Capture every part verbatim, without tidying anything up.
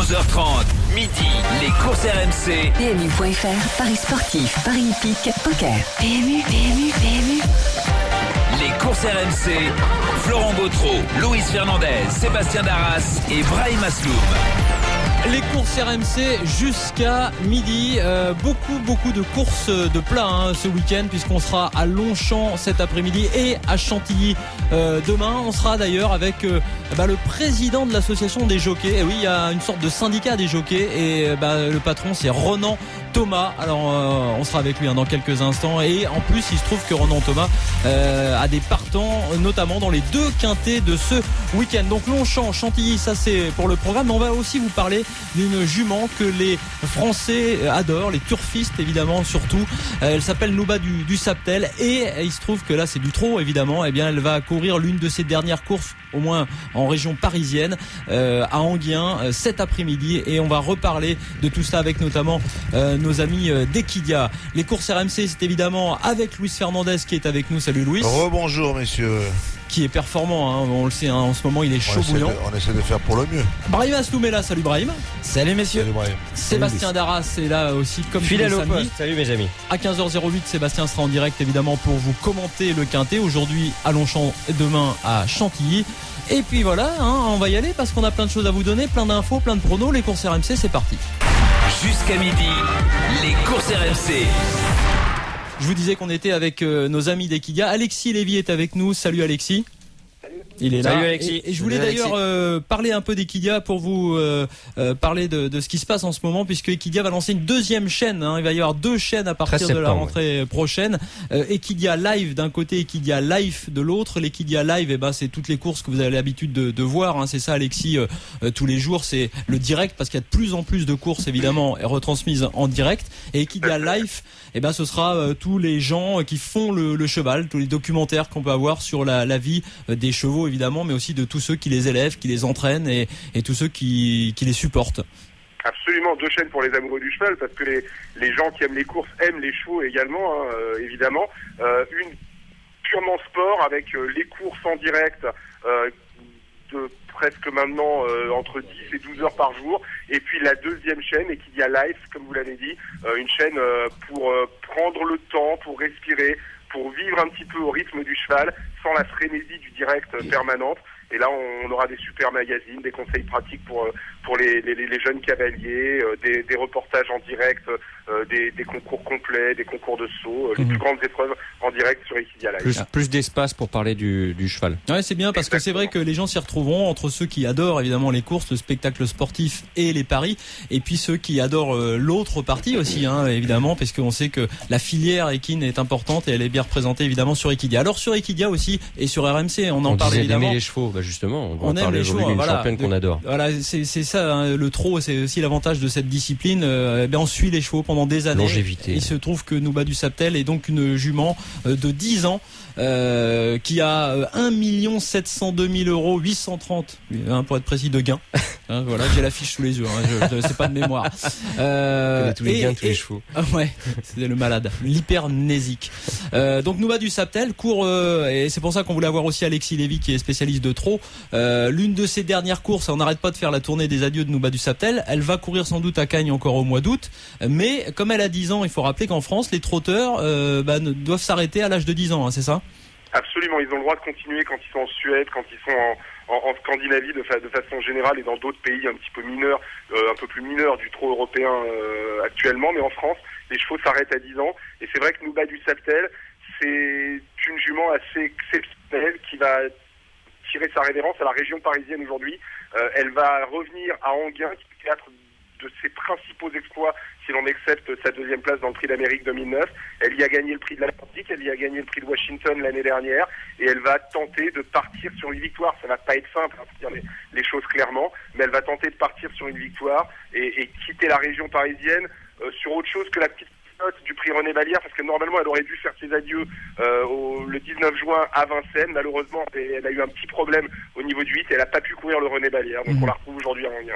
onze heures trente, midi, les courses R M C. P M U point F R, Paris sportif, Paris hippique, poker. P M U, P M U, P M U. Les courses R M C, Florent Bautreau, Luis Fernandez, Sébastien Darras et Brahim Asloum. Les courses R M C jusqu'à midi, euh, beaucoup beaucoup de courses de plat hein, ce week-end puisqu'on sera à Longchamp cet après-midi et à Chantilly euh, demain. On sera d'ailleurs avec euh, bah, le président de l'association des jockeys. Et oui, il y a une sorte de syndicat des jockeys et bah, le patron c'est Ronan Thomas. Alors euh, on sera avec lui hein, dans quelques instants et en plus il se trouve que Ronan Thomas euh, a des partants notamment dans les deux quintés de ce week-end. Donc Longchamp, Chantilly, ça c'est pour le programme. Mais on va aussi vous parler d'une jument que les Français adorent, les turfistes évidemment surtout. Elle s'appelle Nouba du, du Saptel et il se trouve que là c'est du trot évidemment. Et bien elle va courir l'une de ses dernières courses, au moins en région parisienne, euh, à Enghien euh, cet après-midi et on va reparler de tout ça avec notamment euh, nos amis euh, d'Equidia. Les courses R M C c'est évidemment avec Luis Fernandez qui est avec nous. Salut Luis. Rebonjour messieurs. Qui est performant, hein. On le sait, hein. En ce moment il est chaud on bouillant. Essaie de, on essaie de faire pour le mieux. Brahim Asloum est là, salut Brahim. Salut messieurs. Salut Brahim. Sébastien Darras est là aussi comme fidèle tous au les samedis. poste. Salut mes amis. À quinze heures zéro huit, Sébastien sera en direct évidemment pour vous commenter le quintet. Aujourd'hui à Longchamp et demain à Chantilly. Et puis voilà, hein, on va y aller parce qu'on a plein de choses à vous donner, plein d'infos, plein de pronos. Les courses R M C, c'est parti. Jusqu'à midi, les courses R M C. Je vous disais qu'on était avec euh, nos amis d'Equidia. Alexis Lévy est avec nous. Salut Alexis. Il est là. Salut Alexis. Et, et je voulais Salut d'ailleurs euh, parler un peu d'Equidia pour vous euh, euh, parler de, de ce qui se passe en ce moment, puisque Equidia va lancer une deuxième chaîne. Hein. Il va y avoir deux chaînes à partir de la rentrée ouais. prochaine. Euh, Equidia Live d'un côté, Equidia Life de l'autre. L'Equidia Live, eh ben, c'est toutes les courses que vous avez l'habitude de, de voir. Hein. C'est ça, Alexis, euh, euh, tous les jours. C'est le direct, parce qu'il y a de plus en plus de courses, évidemment, retransmises en direct. Et Equidia Life, eh ben, ce sera euh, tous les gens qui font le, le cheval, tous les documentaires qu'on peut avoir sur la, la vie euh, des chevaux, évidemment, mais aussi de tous ceux qui les élèvent, qui les entraînent et, et tous ceux qui, qui les supportent. Absolument, deux chaînes pour les amoureux du cheval, parce que les, les gens qui aiment les courses aiment les chevaux également, hein, euh, évidemment. Euh, une purement sport avec euh, les courses en direct euh, de presque maintenant euh, entre dix et douze heures par jour, et puis la deuxième chaîne, Equidia Life, comme vous l'avez dit, euh, une chaîne euh, pour euh, prendre le temps, pour respirer, pour vivre un petit peu au rythme du cheval, sans la frénésie du direct permanente. Et là, on aura des super magazines, des conseils pratiques pour pour les, les, les jeunes cavaliers, euh, des, des reportages en direct, euh, des, des concours complets, des concours de saut, euh, les mmh. plus grandes épreuves en direct sur Equidia Live. Plus, plus d'espace pour parler du, du cheval. Ouais, c'est bien parce Exactement. que c'est vrai que les gens s'y retrouveront entre ceux qui adorent évidemment les courses, le spectacle sportif et les paris, et puis ceux qui adorent euh, l'autre partie aussi, hein, évidemment, parce qu'on sait que la filière équine est importante et elle est bien représentée évidemment sur Equidia. Alors sur Equidia aussi et sur R M C, on en on parle disait évidemment. D'aimer les chevaux, bah justement, on va on en parler aujourd'hui d'une voilà, championne qu'on adore. Voilà, c'est, c'est ça, hein, le trot, c'est aussi l'avantage de cette discipline. Euh, eh bien, on suit les chevaux pendant des années. Longévité. Il se trouve que Nouba du Saptel est donc une jument euh, de dix ans euh, qui a euh, un million sept cent deux mille euros, huit cent trente, hein, pour être précis, de gains. Hein, voilà, j'ai la fiche sous les yeux, hein, je, je, c'est pas de mémoire. Euh, tous les et, gains, tous et, les chevaux. Ah ouais, c'est le malade, l'hypermnésique. Euh, donc Nouba du Saptel court, euh, et c'est pour ça qu'on voulait avoir aussi Alexis Lévy qui est spécialiste de trot. Euh, l'une de ses dernières courses, on n'arrête pas de faire la tournée des adieux de Nouba du Saptel. Elle va courir sans doute à Cagnes encore au mois d'août, mais comme elle a dix ans, il faut rappeler qu'en France, les trotteurs euh, bah, doivent s'arrêter à l'âge de dix ans, hein, c'est ça ? Absolument, ils ont le droit de continuer quand ils sont en Suède, quand ils sont en, en, en Scandinavie de, fa- de façon générale et dans d'autres pays un petit peu mineurs, euh, un peu plus mineurs du trot européen euh, actuellement, mais en France, les chevaux s'arrêtent à dix ans. Et c'est vrai que Nouba du Saptel, c'est une jument assez exceptionnelle qui va tirer sa révérence à la région parisienne aujourd'hui. Euh, elle va revenir à Enghien, qui est le théâtre de ses principaux exploits, si l'on accepte sa deuxième place dans le prix d'Amérique deux mille neuf. Elle y a gagné le prix de l'Atlantique, elle y a gagné le prix de Washington l'année dernière, et elle va tenter de partir sur une victoire. Ça va pas être simple, hein, pour dire les, les choses clairement, mais elle va tenter de partir sur une victoire et, et quitter la région parisienne euh, sur autre chose que la petite note du prix René Vallière, parce que normalement elle aurait dû faire ses adieux euh, au, le dix-neuf juin à Vincennes. Malheureusement, elle a eu un petit problème au niveau du huit et elle n'a pas pu courir le René Vallière, donc mmh. on la retrouve aujourd'hui à Enghien.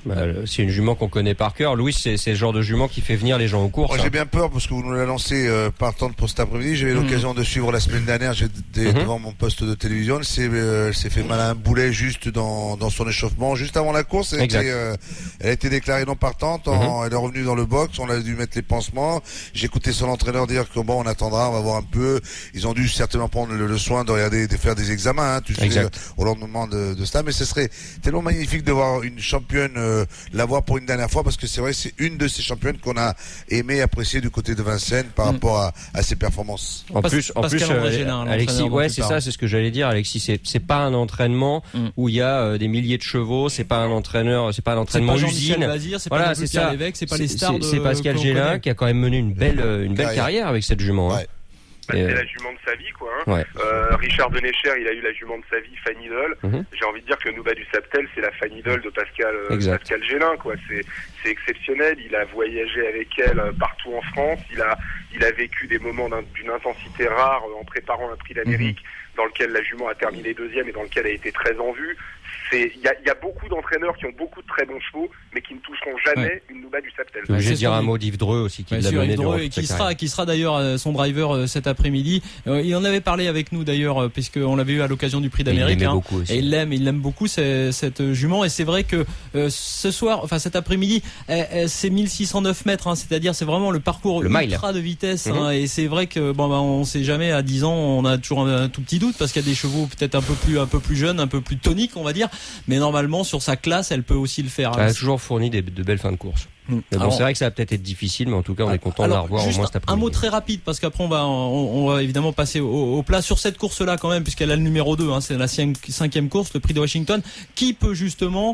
Bah, c'est une jument qu'on connaît par cœur. Louis, c'est, c'est le genre de jument qui fait venir les gens aux courses. Moi, hein. j'ai bien peur parce que vous nous l'avez lancé euh, partante pour cet après-midi. J'ai eu Mmh. l'occasion de suivre la semaine dernière. J'étais Mmh. devant mon poste de télévision. Elle s'est, euh, elle s'est fait mal à un boulet juste dans, dans son échauffement, juste avant la course. Elle, Exact. était, euh, elle a été déclarée non partante. En, Mmh. Elle est revenue dans le box. On a dû mettre les pansements. J'ai écouté son entraîneur dire que bon, on attendra, on va voir un peu. Ils ont dû certainement prendre le, le soin de regarder, de faire des examens, hein, tu sais, Exact. euh, au lendemain de, de cela. Mais ce serait tellement magnifique de voir une championne euh, la voir pour une dernière fois, parce que c'est vrai, c'est une de ces championnes qu'on a aimé, apprécier du côté de Vincennes par Mm. rapport à, à ses performances. En Pas- plus, en plus, Pascal André euh, Gélin, Alexis, l'entraîneur dont ouais, tu c'est parles. ça, c'est ce que j'allais dire, Alexis. C'est, c'est pas un entraînement Mm. où il y a euh, des milliers de chevaux. C'est pas un entraîneur, c'est pas un C'est entraînement pas Jean-Michel usine. Bazir, c'est pas Voilà, non plus c'est Pierre ça. Lévesque, c'est pas C'est- les stars c'est- de c'est Pascal qu'on Gélin connaît. qui a quand même mené une belle, euh, une belle Carrière. carrière avec cette jument. hein. Ouais. Bah, Et, c'est euh, la jument de sa vie, quoi. Hein. Ouais. Euh, Richard Denecher, il a eu la jument de sa vie, Fanny Doll. Mhm. J'ai envie de dire que Nouba du Saptel, c'est la Fanny Doll de Pascal, euh, Exact. Pascal Gélin, quoi. C'est, c'est exceptionnel. Il a voyagé avec elle euh, partout en France. Il a, il a vécu des moments d'un- d'une intensité rare euh, en préparant un prix d'Amérique, dans lequel la jument a terminé deuxième et dans lequel elle a été très en vue. C'est, il y a, il y a beaucoup d'entraîneurs qui ont beaucoup de très bons chevaux, mais qui ne toucheront jamais Ouais. une Nouba du Saptel. Je Ouais, vais c'est dire ce qu'on un dit. mot d'Yves Dreux aussi qui Bien l'a sûr, mené Yves durant Dreux, et toute sa qui sera, carrière. qui sera d'ailleurs euh, son driver euh, cet après-midi. Euh, il en avait parlé avec nous d'ailleurs, euh, puisqu'on l'avait eu à l'occasion du Prix Et il d'Amérique. l'aimait hein. beaucoup aussi. Et il l'aime, il l'aime beaucoup c'est- cette jument. Et c'est vrai que euh, ce soir, enfin cet après-midi, euh, euh, c'est mille six cent neuf mètres, hein, c'est-à-dire c'est vraiment le parcours Le mile. ultra de vitesse. Mhm. hein, et c'est vrai que bon, bah, on sait jamais à dix ans, on a toujours un, un tout petit doute parce qu'il y a des chevaux peut-être un peu plus, un peu plus jeunes, un peu plus toniques, on va dire. Mais normalement, sur sa classe, elle peut aussi le faire. Elle a toujours fourni des, de belles fins de course. Mm. Mais bon, Alors, c'est vrai que ça va peut-être être difficile, mais en tout cas, on est content de la alors, revoir au juste moins cet un après-midi. mot très rapide parce qu'après on va on, on va évidemment passer au, au plat sur cette course-là quand même, puisqu'elle a le numéro deux, hein, c'est la cinq- cinquième course, le Prix de Washington, qui peut justement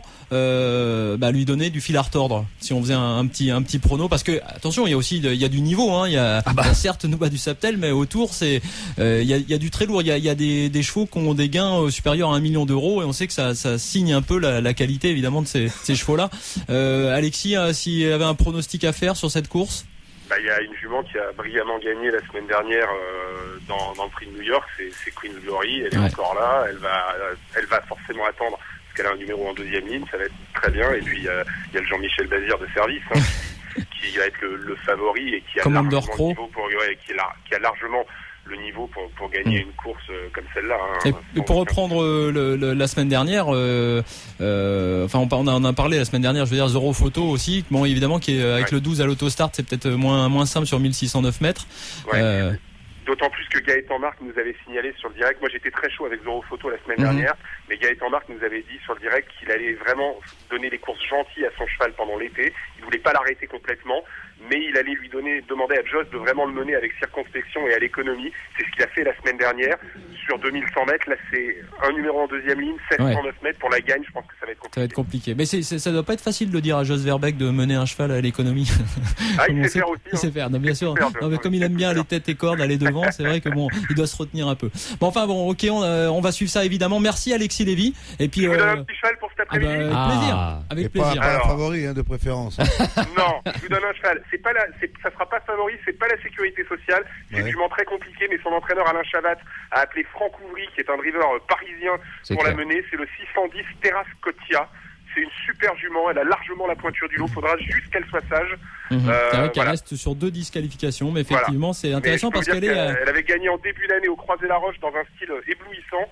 euh, bah, lui donner du fil à retordre si on faisait un, un petit un petit prono, parce que attention, il y a aussi de- il y a du niveau, hein, il y a, Ah bah. il y a certes Nouba du Saptel, mais autour c'est euh, il y a il y a du très lourd, il y a il y a des, des chevaux qui ont des gains euh, supérieurs à un million d'euros, et on sait que ça ça signe un peu la, la qualité évidemment de ces, ces chevaux-là. Euh, Alexis, euh, s'il y avait un pronostic à faire sur cette course. Bah, il y a une jument qui a brillamment gagné la semaine dernière euh, dans, dans le prix de New York, c'est, c'est Queen's Glory. Elle est Ouais. encore là, elle va, elle va forcément attendre parce qu'elle a un numéro en deuxième ligne, ça va être très bien. Et puis il y a, il y a le Jean-Michel Bazir de service hein, qui, qui va être le, le favori et qui a Commander largement Crow. le niveau pour, ouais, qui, a, qui a largement le niveau pour, pour gagner Mm. une course euh, comme celle-là. Hein, Et, Sans et pour aucun- reprendre euh, le, le- la semaine dernière, euh, euh, enfin on, par- on en a parlé la semaine dernière, je veux dire Zoro Photo aussi, bon évidemment qui est euh, avec Ouais. le douze à l'autostart, c'est peut-être moins moins simple sur mille six cent neuf mètres. Ouais. Euh, D'autant plus que Gaëtan Marc nous avait signalé sur le direct, moi j'étais très chaud avec Zoro Photo la semaine Mhm. dernière, mais Gaëtan Marc nous avait dit sur le direct qu'il allait vraiment donner des courses gentilles à son cheval pendant l'été, il voulait pas l'arrêter complètement, mais il allait lui donner, demander à Joss de vraiment le mener avec circonspection et à l'économie. C'est ce qu'il a fait la semaine dernière. Sur deux mille cent mètres, là c'est un numéro en deuxième ligne, sept cent neuf mètres pour la gagne, je pense que ça va être ça va compliqué. être compliqué. Mais c'est, c'est, ça doit pas être facile de dire à Jos Verbeek de mener un cheval à l'économie. Ah, Comme il on sait sait- faire aussi. il sait hein. faire, non, bien sûr. faire, Non, mais comme il aime bien les têtes et cordes, aller devant, c'est vrai que bon, il doit se retenir un peu. Bon, enfin bon, ok, on, euh, on va suivre ça évidemment. Merci Alexis Lévy. Et puis, Je vous donne euh, un petit cheval pour cet ah bah, après-midi. avec Ah. plaisir, avec Et pas, plaisir. pas un Alors. favori hein, de préférence. Non, je vous donne un cheval. C'est pas la, c'est, ça sera pas favori, c'est pas la sécurité sociale. C'est Ouais. une jument très compliquée, mais son entraîneur Alain Chavat a appelé Franck Ouvry, qui est un driver euh, parisien, C'est pour clair. la mener. C'est le six cent dix Terra Scotia. C'est une super jument. Elle a largement la pointure du lot. Faudra juste qu'elle soit sage. Mhm. Euh, c'est vrai qu'elle voilà. reste sur deux disqualifications, mais effectivement, c'est Mais intéressant je peux parce vous dire qu'elle est. euh, Elle avait gagné en début d'année au Croisé-la-Roche dans un style euh, éblouissant.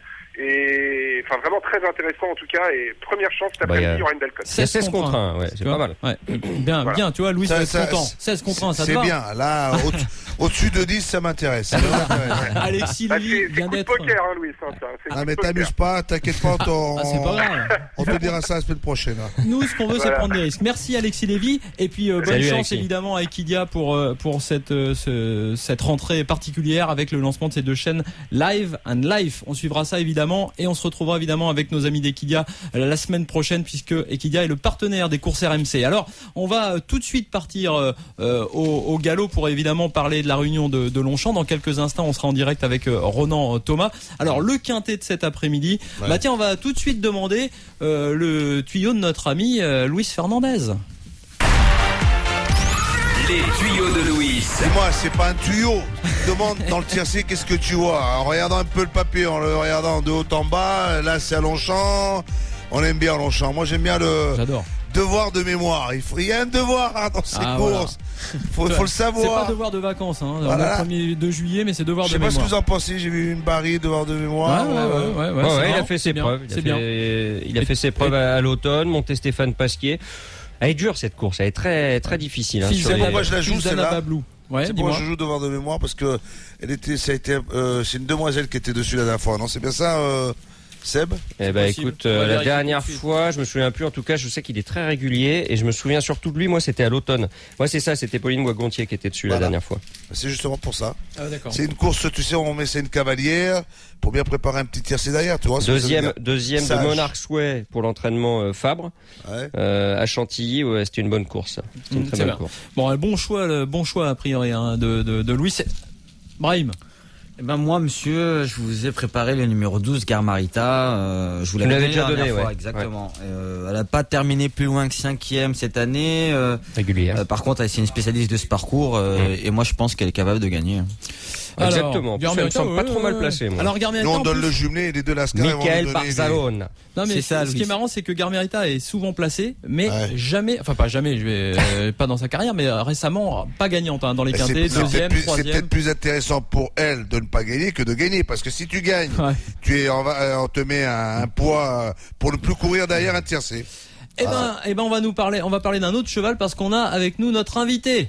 Et enfin vraiment très intéressant en tout cas. Et première chance cet Bah, après-midi, y a- il y aura une belle cote. Il y a seize contre un, ouais, Tu c'est vois pas mal. Ouais. Bien, Voilà. bien, tu vois, Louis Ça- va être ça- content. seize contre un, ça te C'est va bien. Là, au- au-dessus de dix, ça m'intéresse. Ça m'intéresse. Alexis Bah, Lévy c'est, c'est vient coup de d'être. poker, hein, Louis. hein, ça, c'est coup Non, de mais poker. t'amuses pas, t'inquiète pas, on, Ah, c'est pas grave. on te dira ça la semaine prochaine. hein. Nous, ce qu'on veut, c'est Voilà. prendre des risques. Merci Alexis Lévy, et puis euh, bonne Salut, chance Alexis. évidemment à Equidia pour euh, pour cette euh, ce- cette rentrée particulière avec le lancement de ces deux chaînes Live and Life. On suivra ça évidemment, et on se retrouvera évidemment avec nos amis d'Equidia euh, la semaine prochaine, puisque Equidia est le partenaire des courses R M C. Alors, on va euh, tout de suite partir euh, euh, au, au galop pour évidemment parler de la réunion de, de Longchamp. Dans quelques instants, on sera en direct avec euh, Ronan euh, Thomas. Alors, le quintet de cet après-midi. Ouais. Bah tiens, on va tout de suite demander euh, le tuyau de notre ami euh, Luis Fernandez. Les tuyaux de Louis. Dis-moi, c'est pas un tuyau. Tu te demandes dans le tiercé qu'est-ce que tu vois. En regardant un peu le papier, en le regardant de haut en bas, là c'est à Longchamp. On aime bien Longchamp. Moi j'aime bien le J'adore. devoir de mémoire. Il faut, il y a un devoir dans ces Ah, courses. Il faut, faut le savoir. C'est pas devoir de vacances, hein, Voilà. le premier de juillet, mais c'est devoir Je de sais pas mémoire. ce que vous en pensez. J'ai vu une Barry, devoir de mémoire. Ouais, ouais, ouais, ouais, ouais, Ouais, c'est ouais, il marrant, a fait c'est ses bien, preuves. Il a c'est bien. fait, il a Et- fait ses preuves à, à l'automne, monté Stéphane Pasquier. Elle est dure cette course, elle est très très difficile. Hein, Fils sur de- les- Pourquoi je la joue, fils d'Anna celle-là Bablou. Ouais, C'est pourquoi dis-moi. je joue devoir de mémoire parce que elle était, ça a été, euh, c'est une demoiselle qui était dessus la dernière fois. Non, c'est bien ça, euh, Seb? Eh ben possible. écoute, On va euh, la vérifier dernière tout de suite. fois, je me souviens plus. En tout cas, je sais qu'il est très régulier et je me souviens surtout de lui. Moi, c'était à l'automne. Moi, c'est ça, c'était Pauline Boisgontier qui était dessus Voilà. la dernière fois. C'est justement pour ça. Ah, d'accord. C'est une course, tu sais, on met c'est une cavalière pour bien préparer un petit tiercé derrière, tu vois. ce que ça veut Deuxième, dire. deuxième de Sage. Monarch's Way pour l'entraînement euh, Fabre Ouais. euh, à Chantilly. Ouais, c'était une bonne course. C'était une Mmh, très c'est bonne bien. course. Bon, un bon choix, le bon choix a priori hein, de, de, de Louis. Brahim. Eh ben moi, monsieur, je vous ai préparé le numéro douze, Garmarita. Euh, je vous Vous l'avais l'avez donné déjà la dernière donné, fois, ouais. exactement. Euh, elle n'a pas terminé plus loin que cinquième cette année. Euh, Régulière. euh, par contre, elle c'est une spécialiste de ce parcours euh, et moi, je pense qu'elle est capable de gagner. Alors, Exactement. Ça me Garmerita, semble pas ouais, trop mal ouais. placé, moi. Alors Garmerita, Nous, on en donne plus- le jumelé et les deux Lascar. Michael Barzalone. Non mais C'est ça, ce qui Louis. est marrant, c'est que Garmerita est souvent placée, mais Ouais. jamais, enfin pas jamais, je vais euh, pas dans sa carrière, mais euh, récemment pas gagnante hein, dans les C'est quintés, c'est deuxième, peut-être plus- c'est troisième. peut-être plus intéressant pour elle de ne pas gagner que de gagner, parce que si tu gagnes, Ouais. tu es, on, va, euh, on te met un, un poids euh, pour ne plus courir derrière un tiercé. Eh ben, eh ben, on va nous parler, on va parler d'un autre cheval parce qu'on a avec nous notre invité.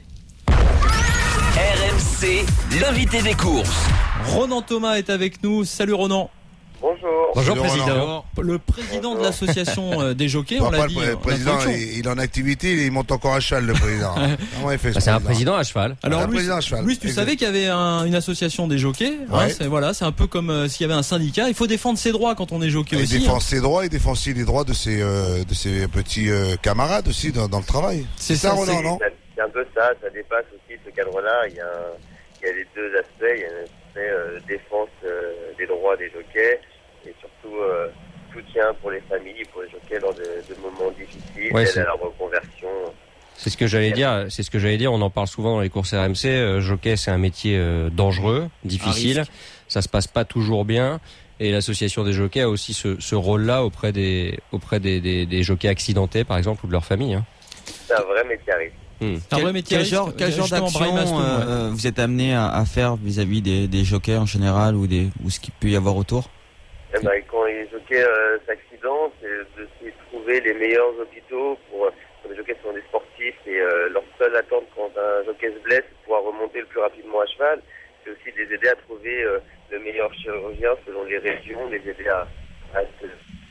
R M C, l'invité des courses. Ronan Thomas est avec nous. Salut Ronan. Bonjour. Bonjour, Salut, président. Le président de l'association euh, des jockeys, Non, on pas l'a le dit. pré- en président, introduction. il, il est en activité, il monte encore à cheval, le président. Comment il fait ce Bah, c'est un président président à cheval. Alors Un Louis, président à cheval. Louis, tu Exact. savais qu'il y avait un- une association des jockeys. hein, Ouais. c'est, voilà, c'est un peu comme euh, s'il y avait un syndicat. Il faut défendre ses droits quand on est jockey Il aussi. défend hein. ses droits, il défend aussi les droits de ses, euh, de ses petits euh, camarades aussi dans, dans le travail. C'est ça, ça, Ronan, c'est- non C'est un peu ça, ça dépasse aussi ce cadre-là. Il y a, un- il y a les deux aspects. Il y a un aspect euh, défense euh, des droits des jockeys et surtout euh, soutien pour les familles, pour les jockeys lors de, de moments difficiles, Ouais, aide c'est- à la reconversion. C'est ce que j'allais dire. C'est ce que j'allais dire. On en parle souvent dans les courses R M C. Euh, jockey, c'est un métier euh, dangereux, difficile. Ça se passe pas toujours bien. Et l'association des jockeys a aussi ce, ce rôle-là auprès des auprès des, des, des jockeys accidentés, par exemple, ou de leur famille. Hein. C'est un vrai métier à risque. Hmm. C'est un vrai métier. Quel risque. genre, quel genre Justement, Brahim d'action Astoun, ouais. euh, vous êtes amené à, à faire vis-à-vis des, des jockeys en général ou des ou ce qu'il peut y avoir autour? Eh ben, quand les jockeys euh, s'accidentent, c'est de se trouver les meilleurs hôpitaux pour, pour les jockeys qui sont des sportifs et euh, leur seule attente quand un jockey se blesse, c'est pouvoir remonter le plus rapidement à cheval. C'est aussi de les aider à trouver euh, le meilleur chirurgien selon les régions, les aider à, à se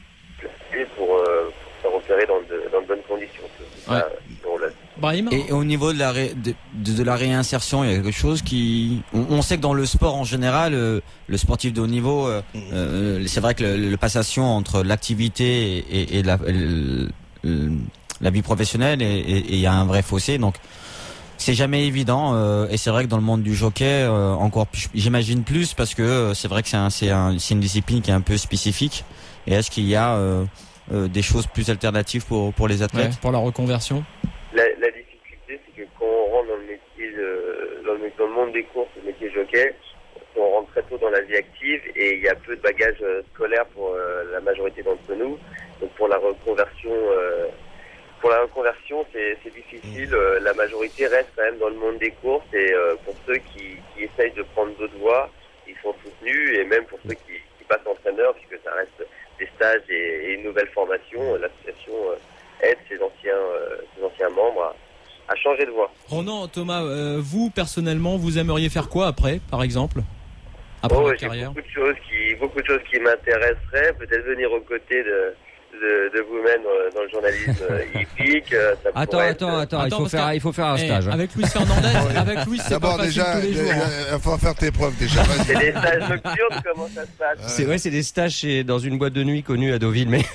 placer pour, euh, pour se repérer dans de, dans de bonnes conditions. C'est Ouais. ça, le rôle. Brahim. Et au niveau de la, ré- de, de, de la réinsertion, il y a quelque chose qui... On, on sait que dans le sport en général, euh, le sportif de haut niveau, euh, euh, c'est vrai que le, le passation entre l'activité et, et la, le- le- la vie professionnelle, et et- et il y a un vrai fossé. Donc, c'est jamais évident. euh, et c'est vrai que dans le monde du jockey, euh, encore plus, j'imagine plus, parce que euh, c'est vrai que c'est un, c'est un, c'est une discipline qui est un peu spécifique. Et est-ce qu'il y a euh, euh, des choses plus alternatives pour, pour les athlètes? Ouais, pour la reconversion. La, la difficulté, c'est que quand on rentre dans le métier, de, dans, le, dans le monde des courses, le métier jockey, on rentre très tôt dans la vie active et il y a peu de bagages euh, scolaires pour euh, la majorité d'entre nous. Donc pour la reconversion, euh, pour la reconversion, c'est, c'est difficile. Euh, la majorité reste quand même dans le monde des courses et euh, pour ceux qui, qui essayent de prendre d'autres voies, ils sont soutenus et même pour ceux qui, qui passent entraîneurs, puisque ça reste des stages et, et une nouvelle formation, l'association euh, aide ses anciens, euh, ses anciens membres à, à changer de voie. Ronan, Thomas, euh, vous personnellement, vous aimeriez faire quoi après, par exemple, après Oh, votre j'ai carrière? beaucoup de choses qui, beaucoup de choses qui m'intéresseraient. Peut-être venir aux côtés de, de, de vous-même euh, dans le journalisme euh, hippique. euh, ça Attends, pourrait attends, être- attends, Attends, Il faut parce faire, que- il faut faire un Eh, stage. hein. avec Luis Fernandez, avec Luis, c'est pas D'abord, facile déjà, tous les jours. hein. il va faire tes preuves déjà. Vas-y. C'est des stages nocturnes, comment ça se passe C'est ouais, c'est des stages chez, dans une boîte de nuit connue à Deauville, mais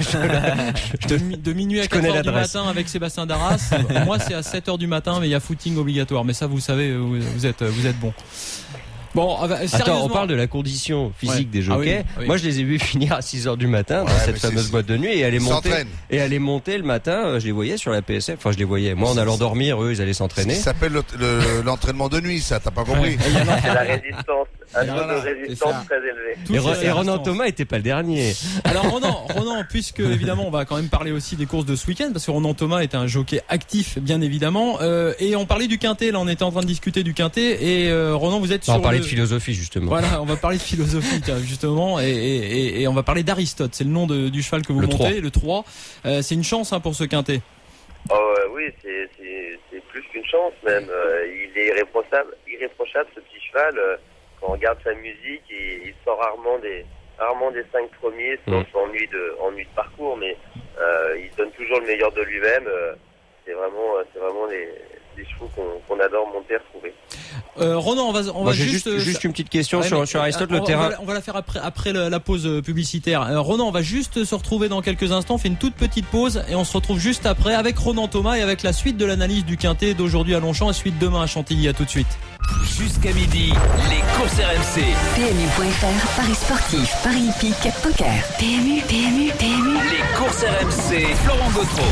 De, mi- de minuit à Je quatre connais heures du l'adresse. matin avec Sébastien Darras. Moi, c'est à sept heures du matin, mais il y a footing obligatoire. Mais ça, vous savez, vous, vous êtes, vous êtes bon. Bon, ah bah, Attends, sérieusement. on parle de la condition physique Ouais. des jockeys. Ah oui, oui. Moi, je les ai vus finir à six heures du matin dans Ouais, cette mais c'est- fameuse c'est- boîte de nuit et aller Ils monter. s'entraînent. Et aller monter le matin, euh, je les voyais sur la P S F. Enfin, je les voyais. Moi, en allant dormir, eux, ils allaient Ce s'entraîner. qui s'appelle le- le- l'entraînement de nuit, ça, t'as pas compris. Ouais. Et il y a l'entraînement- C'est la résistance. Un niveau voilà, de résistance très élevé. Et, Re- et Ronan Thomas était pas le dernier. Alors Ronan, Ronan, puisque évidemment on va quand même parler aussi des courses de ce week-end, parce que Ronan Thomas est un jockey actif, bien évidemment. Euh, et on parlait du Quintet, là on était en train de discuter du Quintet, et euh, Ronan, vous êtes On sur va parler le... de philosophie justement. Voilà, on va parler de philosophie tiens, justement, et, et, et on va parler d'Aristote. C'est le nom de, du cheval que vous Le montez, trois. le trois. Euh, c'est une chance hein, pour ce Quintet. Oh euh, oui, c'est, c'est, c'est plus qu'une chance même. Euh, il est irréprochable, irréprochable ce petit cheval. Euh, quand on regarde sa musique, il, il sort rarement des, rarement des cinq premiers, sauf Mmh. ennui de, ennui de parcours, mais euh, il donne toujours le meilleur de lui-même. Euh, c'est vraiment, c'est vraiment les, les chevaux qu'on, qu'on adore monter et retrouver. Euh, Ronan, on va, on Moi, va j'ai juste, juste, juste une petite question Ouais, sur, mais, sur Aristote, euh, le on, terrain. On va, on va la faire après, après le- la pause publicitaire. Euh, Ronan, on va juste se retrouver dans quelques instants. On fait une toute petite pause et on se retrouve juste après avec Ronan Thomas et avec la suite de l'analyse du Quintet d'aujourd'hui à Longchamp et suite demain à Chantilly. À tout de suite. Jusqu'à midi, les courses R M C. P M U point F R, Paris sportif, Paris hippique, poker. P M U, P M U, P M U. Les courses R M C. Florent Gautreau.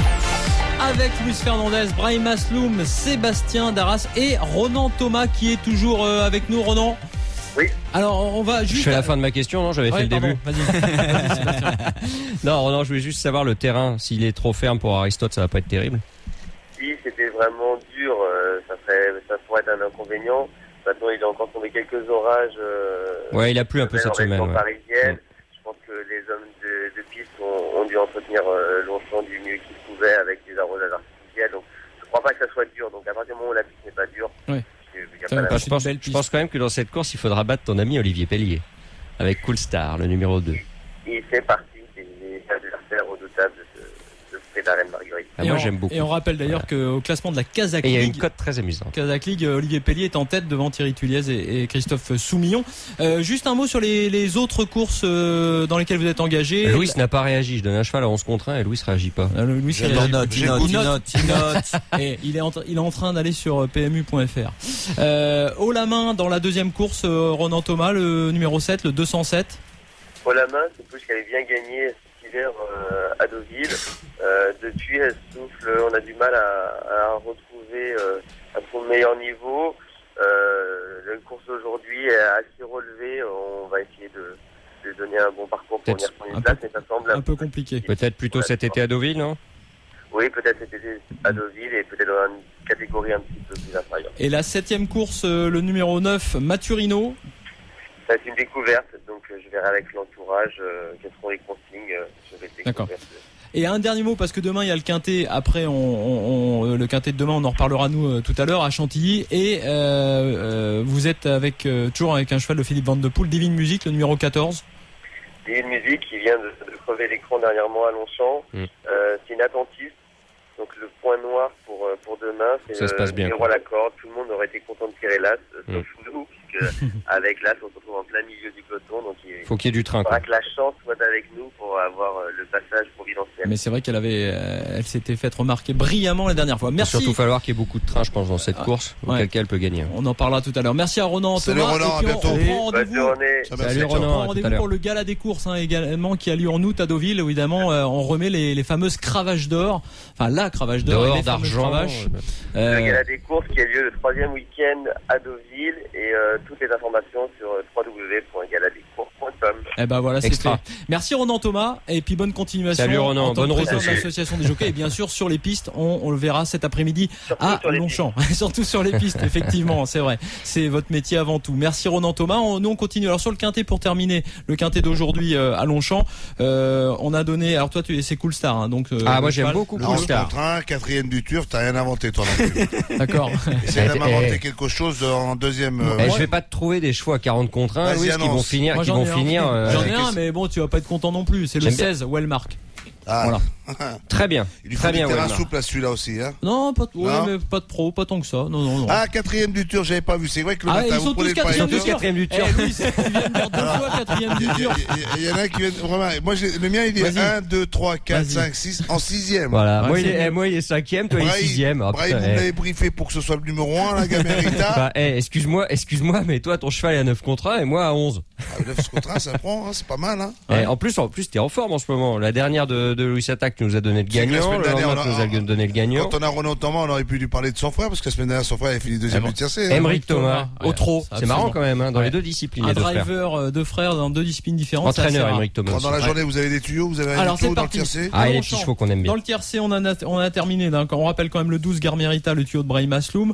Avec Luis Fernandez, Brahim Asloum, Sébastien Darras et Ronan Thomas qui est toujours euh, avec nous. Ronan. Oui. Alors on va juste. Je fais la fin de ma question, non? J'avais Ouais, fait le pardon, début. Vas-y. Vas-y, Sébastien. Non, Ronan, je voulais juste savoir le terrain. S'il est trop ferme pour Aristote, ça va pas être terrible. Si c'était vraiment dur, euh, ça serait, ça pourrait être un inconvénient. Maintenant, il a encore tombé quelques orages. Euh, Ouais, il a plu un peu cette en région semaine. Ouais. parisienne. Mm. Je pense que les hommes de, de piste ont, ont dû entretenir euh, Longchamp du mieux qu'ils pouvaient avec des arrosages artificiels. Donc, je crois pas que ça soit dur. Donc, à partir du moment où la piste n'est pas dure, Ouais. il y a Ça pas va la- Enfin, je, pense, une belle je piste. pense quand même que dans cette course, il faudra battre ton ami Olivier Pellier. Avec Cool Star, le numéro deux. il fait partie des, des adversaires redoutables de ce, de ce prix d'Arène Marguerite. Ah, Et moi, on- j'aime beaucoup. Et on rappelle d'ailleurs qu'au classement de la Kazakh Et il y a une League, cote très amusante. Kazakh League, Olivier Pellier est en tête devant Thierry Tuliez et, et Christophe Soumillon. Euh, juste un mot sur les, les autres courses euh, dans lesquelles vous êtes engagé. Louis n'a pas réagi. Je donne un cheval à onze contre un et Louis réagit pas. Euh, Louis, Je il, note, réagit. il note, il Il note, il note. Et il est en, tra- il est en train d'aller sur P M U point F R. Euh, haut la main dans la deuxième course, euh, Ronan Thomas, le numéro sept, le deux cent sept. Pour la main, c'est plus qu'elle avait bien gagné cet hiver euh, à Deauville. Euh, depuis, elle souffle, on a du mal à, à retrouver euh, à son meilleur niveau. Euh, la course d'aujourd'hui est assez relevée. On va essayer de, de donner un bon parcours pour venir Peut-être prendre un une place, peu- mais ça semble Un peu compliqué. Peut-être plutôt cet été à Deauville, non? Oui, peut-être cet été à Deauville et peut-être dans une catégorie un petit peu plus inférieure. Et la septième course, euh, le numéro neuf, Maturino. Ça va être une découverte, donc euh, je verrai avec l'entourage euh, quelles seront les consignes. euh, je vais D'accord. découvrir. Et un dernier mot parce que demain il y a le Quintet. Après, on, on, on- le Quintet de demain, on en reparlera nous euh, tout à l'heure à Chantilly. Et euh, euh, vous êtes avec euh, toujours avec un cheval de Philippe Van de Poel, Divine Music, le numéro quatorze. C'est une musique qui vient de, de crever l'écran dernièrement à Longchamp. Mm. Euh, c'est une attentiste. Donc le point noir pour euh, pour demain, c'est Ça se passe bien, numéro quoi. à la corde. Tout le monde aurait été content de tirer l'as, euh, Mm. sauf nous, puisque avec l'as, on se retrouve en plein milieu du peloton. Donc il Faut qu'il y ait du train, quoi. faudra que la chance soit avec nous pour avoir euh, le passage providentiel. Mais c'est vrai qu'elle avait, euh, elle s'était faite remarquer brillamment la dernière fois. Il va Merci. surtout falloir qu'il y ait beaucoup de trains, je pense, dans cette Ah, course. ouais. Auquel cas elle peut gagner. On en parlera tout à l'heure. Merci à Ronan Salut Thomas. Ronan, et puis à on, bientôt. on prend Bonne rendez-vous. journée. Ça Salut merci, On Ronan. prend à tout à rendez-vous l'heure. pour le gala des courses hein, également qui a lieu en août à Deauville où évidemment euh, on remet les, les fameuses cravaches d'or, enfin la cravache d'or, et D'or, les fameuses d'argent. cravaches. Le Euh, gala des courses qui a lieu le troisième week-end à Deauville et euh, toutes les informations sur euh, w w w point galadescours point com. Eh ben voilà, c'est Extra. fait. Merci Ronan Thomas et puis bonne continuation. Salut Ronan, en tant bonne que route président de aussi. l'association des jockeys et bien sûr sur les pistes, on, on le verra cet après-midi Surtout à sur les Longchamp. Surtout sur les pistes, effectivement, c'est vrai. C'est votre métier avant tout. Merci Ronan Thomas. On, nous on continue. Alors sur le Quintet pour terminer, le Quintet d'aujourd'hui euh, à Longchamp, euh, on a donné. Alors toi tu es c'est Cool Star, hein, donc. euh, Ah, le moi, j'aime cheval, beaucoup le Cool En Cool Star. contre un, quatrième du Turf, t'as rien inventé toi non plus. D'accord. Essaye de Eh, m'inventer eh. quelque chose en deuxième. euh, Eh, Ouais. je vais pas te trouver des chevaux à quarante contre un, Vas-y, Louis, qui annonce. vont finir, Moi, qui j'en vont ai un. finir. euh, J'en ai qu'est-ce- un, mais bon, tu vas pas être content non plus. C'est le J'aime bien. seize, Wellmark. Ah, Voilà. Très bien. il lui faut Très du bien, terrain Wellmark. souple à celui-là aussi. Hein. Non, pas, ouais, Non. mais pas de pro, pas tant que ça. Non, non, non. Ah, quatrième du Turf, j'avais pas vu. C'est vrai que le Ah, matin, ils vous sont prenez tous le quatrième pari du de- Turf. quatrième du Eh, Turf. Louis, tu viens de dire deux fois quatrième Il du y, a- Turf. il y a- il y en a un qui vient vraiment. Moi, j'ai- le mien, il est Vas-y. un, deux, trois, quatre, Vas-y. cinq, six en sixième. Voilà. Ouais, moi, il c'est est, bien. eh, moi, il est cinquième, toi, il est Brahim- sixième. Ah, Brahim, putain, vous eh. l'avez briefé pour que ce soit le numéro un, la Gamerita. Bah, eh, excuse-moi, excuse-moi, mais toi, ton cheval est à neuf contre un et moi à onze. Ah, neuf contre un, ça prend, hein, c'est pas mal. Hein. Ouais. En plus, en plus, t'es en forme en ce moment. La dernière de, de Louis Attaque nous a donné le gagnant. Le lendemain, nous a donné le gagnant. Quand on a Renaud Thomas, on aurait pu lui parler de son frère, parce que la semaine dernière, son frère a fini deuxième du tiercé. Émeric Thomas, au trot. Ouais, c'est marrant quand même, hein, dans ouais. les deux disciplines. Un les deux driver, frères. deux frères dans deux disciplines différentes. Entraîneur, Émeric Thomas. Pendant la journée, vous avez des tuyaux, vous avez un tuyau dans le tiercé. Ah, et les petits chevaux qu'on aime bien. Dans le tiercé, on a, on a terminé. On rappelle quand même le douze Garmerita, le tuyau de Brahim Asloum.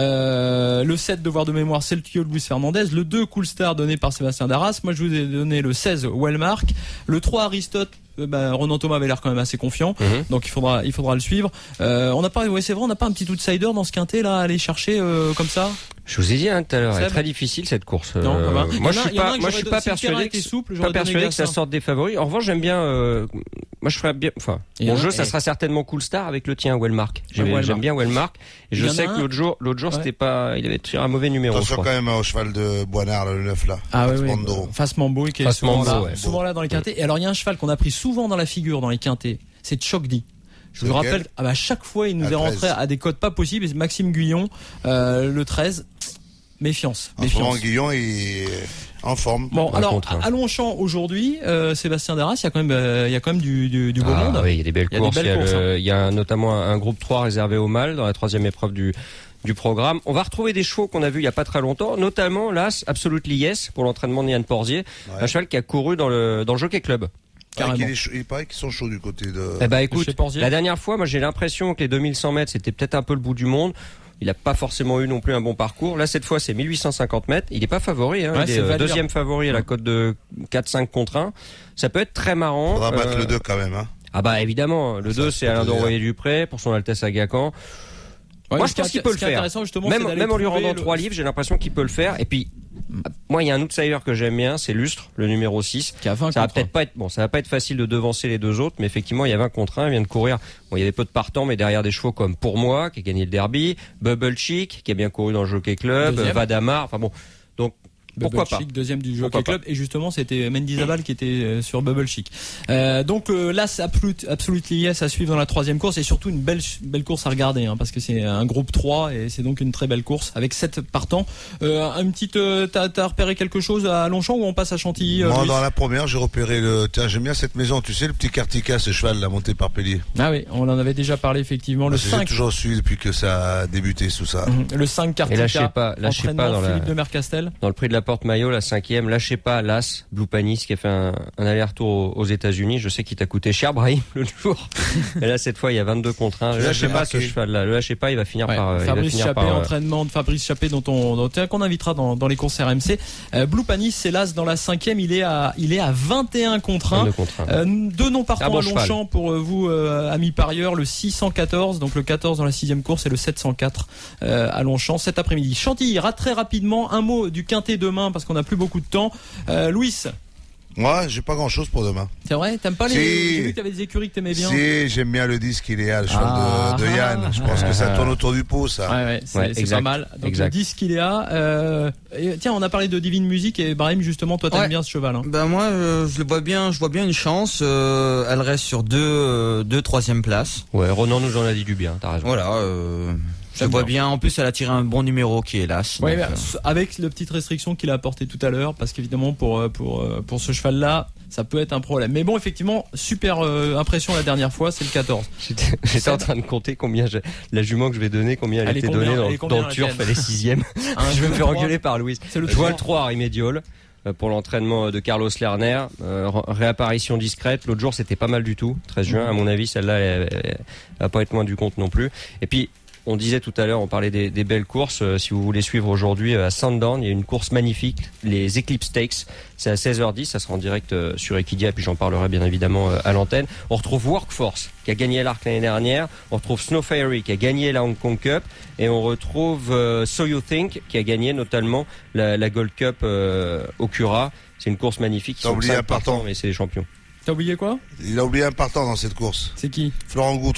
Euh, le sept, devoir de mémoire, c'est le tuyau de Luis Fernandez. Le deux, Cool Star, donné par Sébastien Darras. Moi, je vous ai donné le seize, Wellmark. Le trois, Aristote. Euh, bah, Renaud Thomas avait l'air quand même assez confiant, mm-hmm. donc il faudra, il faudra le suivre. Euh, on n'a pas, ouais, c'est vrai, on n'a pas un petit outsider dans ce quintet là, à aller chercher euh, comme ça. Je vous ai dit hein, tout à l'heure, elle est très difficile cette course. Non, euh, bah, moi, je suis pas, moi je suis pas persuadé que, souple, pas persuadé que ça sorte des favoris. En revanche, j'aime bien. Euh, moi, je ferais bien. Enfin, mon jeu, ça sera certainement Cool Star avec le tien, Wellmark. J'aime bien Wellmark. Et je sais que l'autre jour, l'autre jour, c'était pas, il avait tiré un mauvais numéro. Attention quand même au cheval de Boinard, le neuf là. Ah oui, Face Mambo, qui est souvent là dans les quintets. Et alors, il y a un cheval qu'on a pris souvent dans la figure dans les quintets, c'est Chokdi. Je vous rappelle, ah bah, chaque fois, il nous est rentré à des cotes pas possibles. C'est Maxime Guyon, euh, le treize. Méfiance. En ce moment, Guillon est en forme. Bon, alors, à Longchamp aujourd'hui, euh, Sébastien Darras, il y a quand même, euh, il y a quand même du, du, du beau ah, monde. Oui, il y a des belles il y a courses. Des belles il, y a courses le, hein. il y a notamment un, un groupe trois réservé au mâle dans la troisième épreuve du, du programme. On va retrouver des chevaux qu'on a vus il y a pas très longtemps, notamment l'As Absolutely Yes pour l'entraînement de Yann Porzier, ouais. un cheval qui a couru dans le, dans le Jockey Club. Ah, il, est, il paraît qu'ils sont chauds du côté de. Eh ben, écoute, la dernière fois, moi, j'ai l'impression que les deux mille cent mètres, c'était peut-être un peu le bout du monde. Il n'a pas forcément eu non plus un bon parcours. Là, cette fois, c'est mille huit cent cinquante mètres. Il n'est pas favori. Hein. Ouais, il est, est deuxième favori à la cote de quatre cinq contre un. Ça peut être très marrant. Il faudra battre euh... le deux quand même. Hein. Ah bah évidemment. Le ça, deux, c'est Alain Doroyer-Dupré pour son Altesse Aga Khan. Ouais, moi, je pense qu'il peut le faire. Même, même en lui rendant le... trois livres, j'ai l'impression qu'il peut le faire. Et puis, moi, il y a un outsider que j'aime bien, c'est Lustre, le numéro six. Qui a vingt ça va peut-être pas être, bon, ça va pas être facile de devancer les deux autres, mais effectivement, il y a vingt contre un, il vient de courir. Bon, il y avait peu de partants, mais derrière des chevaux comme Pour Moi, qui a gagné le derby, Bubble Chic, qui a bien couru dans le Jockey Club, deuxième. Vadamar, enfin bon. Donc, pourquoi Bubble pas Chic, deuxième du Jockey Club, et justement c'était Mendizabal qui était euh, sur Bubble Chic. Euh, donc euh, là c'est Absolute, Absolutely Yes à suivre dans la troisième course, et surtout une belle belle course à regarder, hein, parce que c'est un groupe trois et c'est donc une très belle course avec sept partants. Euh, une petite, euh, t'as, t'as repéré quelque chose à Longchamp ou on passe à Chantilly? Euh, Moi Louis dans la première j'ai repéré le, tiens j'aime bien cette maison, tu sais le petit Cartica, ce cheval là monté par Pellier. Ah oui, on en avait déjà parlé effectivement. Le cinq. J'ai toujours suivi depuis que ça a débuté sous ça. Mmh. Le cinq Cartica. Et lâchez pas, lâchez pas dans Philippe la... de Mercastel. Dans le prix de la Porte Maillot, la cinq lâchez pas l'As Blue Panis qui a fait un, un aller-retour aux, aux États-Unis. Je sais qu'il t'a coûté cher, Brahim, le jour. Et là, cette fois, il y a vingt-deux contre un. Le lâchez pas ce cheval-là. Le lâchez pas, il va finir ouais, par. Fabrice il va finir Chappé, par, entraînement de Fabrice Chappé, dont on, dont, qu'on invitera dans, dans les courses R M C. Euh, Blue Panis, c'est l'As dans la cinquième. Il est à, il est à vingt et un contre un. Contre un. Euh, deux noms partants bon à Longchamp pour euh, vous, euh, amis parieurs. Le six cent quatorze, donc le quatorze dans la sixième course, et le sept cent quatre euh, à Longchamp cet après-midi. Chantilly, très rapidement, un mot du quintet demain parce qu'on n'a plus beaucoup de temps. Euh, Louis. Moi, j'ai pas grand chose pour demain. C'est vrai? T'aimes pas les, si. J'ai vu que t'avais des écuries que t'aimais bien. Si, j'aime bien le disque Iléa, le cheval ah. de, de Yann. Je pense ah. que ça tourne autour du pot, ça. Ouais, ouais, c'est, ouais, c'est pas mal. Donc, exact. Le disque Iléa, euh, et, tiens, on a parlé de Divine Musique et Brahim, justement, toi, t'aimes ouais. bien ce cheval, hein. Ben, moi, euh, je le vois bien, je vois bien une chance, euh, elle reste sur deux, euh, deux troisième places. Ouais, Ronan nous en a dit du bien, t'as raison. Voilà, euh, je vois bien. En plus, elle a tiré un bon numéro qui est l'As. Ouais, donc, euh... avec la petite restriction qu'il a apportée tout à l'heure, parce qu'évidemment, pour, pour, pour ce cheval-là, ça peut être un problème. Mais bon, effectivement, super euh, impression la dernière fois, c'est le quatorze. J'étais, j'étais en train de compter combien je, la jument que je vais donner, combien elle, elle était donnée dans, dans le turf, elle est sixième. Hein, je vais me faire engueuler par Louise. C'est le je vois le trois, Rimédiol, pour l'entraînement de Carlos Lerner. Euh, réapparition discrète. L'autre jour, c'était pas mal du tout. treize juin, à mon avis, celle-là, elle, elle, elle va pas être loin du compte non plus. Et puis, on disait tout à l'heure, on parlait des, des belles courses. Euh, si vous voulez suivre aujourd'hui euh, à Sandown, il y a une course magnifique, les Eclipse Stakes. C'est à seize heures dix, ça sera en direct euh, sur Equidia, et puis j'en parlerai bien évidemment euh, à l'antenne. On retrouve Workforce, qui a gagné l'Arc l'année dernière. On retrouve Snow Fairy, qui a gagné la Hong Kong Cup. Et on retrouve euh, So You Think, qui a gagné notamment la, la Gold Cup euh, au Cura. C'est une course magnifique. T'as oublié un partant, mais c'est les champions. T'as oublié quoi? Il a oublié un partant dans cette course. C'est qui? Florent Goutreau.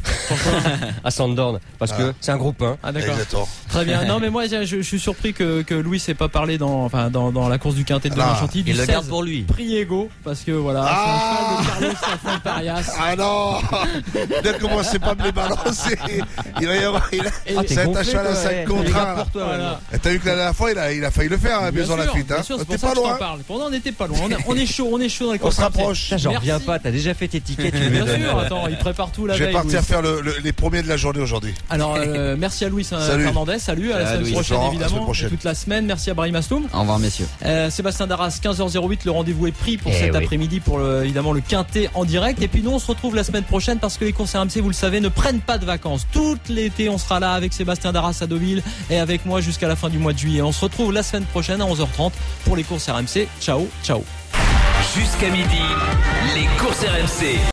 à Sandoorn, parce Ah. que c'est un groupe un. Ah d'accord. Exactement. Très bien. Non mais moi je, je suis surpris que, que Louis n'ait pas parlé dans, enfin, dans, dans la course du quintet de Ah, demain Chantilly. Du Il le seize, garde pour lui. Priego, parce que voilà, Ah. c'est un cheval de Carlos Alfond-Parias. Ah non. Ne commencez pas à me les balancer. Il va y avoir. Il a... Et- Ah, t'es c'est un gonflé, cheval à toi, cinq ouais. contre Les gars, un. pour toi, Voilà. vraiment. Et t'as vu que la dernière fois, il a, il a failli le faire, hein, Bien Maison sûr, Lafitte. bien Hein. sûr, c'est T'es pour ça pas que je t'en loin. parle. Pourtant on n'était pas loin. On est, on est chaud, on est chaud dans les On courses se R M C. rapproche. Putain, j'en Merci. reviens pas, t'as déjà fait tes tickets, tu me les Bien donnes. sûr, attends, il prépare tout la Je vais veille. partir Louis. faire le, le- les premiers de la journée aujourd'hui. Alors euh, merci à Louis euh, Salut. Fernandez, salut, à la Salut, semaine Louis. prochaine Florent, à la semaine évidemment, prochaine. et toute la semaine. Merci à Brahim Asloum. Au revoir, messieurs. Euh, Sébastien Darras, quinze heures zéro huit, le rendez-vous est pris pour Eh cet oui. après-midi pour le, évidemment le quintet en direct. Et puis nous on se retrouve la semaine prochaine parce que les courses R M C, vous le savez, ne prennent pas de vacances. Tout l'été on sera là avec Sébastien Darras à Deauville et avec moi jusqu'à la fin du mois de juillet. On se retrouve la semaine prochaine à onze heures trente pour les courses R M C. Ciao, ciao. Jusqu'à midi, les courses R M C.